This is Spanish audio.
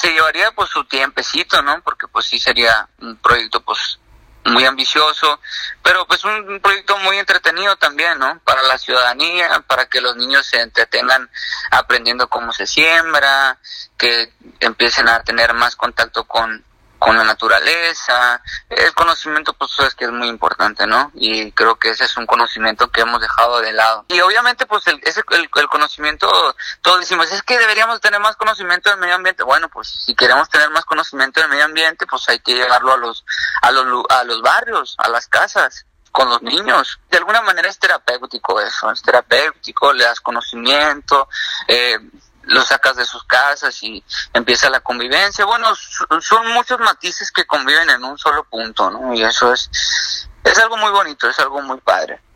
se llevaría pues su tiempecito, ¿no? Porque pues sí sería un proyecto pues muy ambicioso, pero pues un proyecto muy entretenido también, ¿no? Para la ciudadanía, para que los niños se entretengan aprendiendo cómo se siembra, que empiecen a tener más contacto con la naturaleza. El conocimiento pues es que es muy importante, ¿no? Y creo que ese es un conocimiento que hemos dejado de lado. Y obviamente pues el conocimiento, todos decimos, es que deberíamos tener más conocimiento del medio ambiente. Bueno, pues si queremos tener más conocimiento del medio ambiente, pues hay que llevarlo a los barrios, a las casas, con los niños. De alguna manera es terapéutico eso, es terapéutico, le das conocimiento, los sacas de sus casas y empieza la convivencia. Bueno, son muchos matices que conviven en un solo punto, ¿no? Y eso es algo muy bonito, es algo muy padre.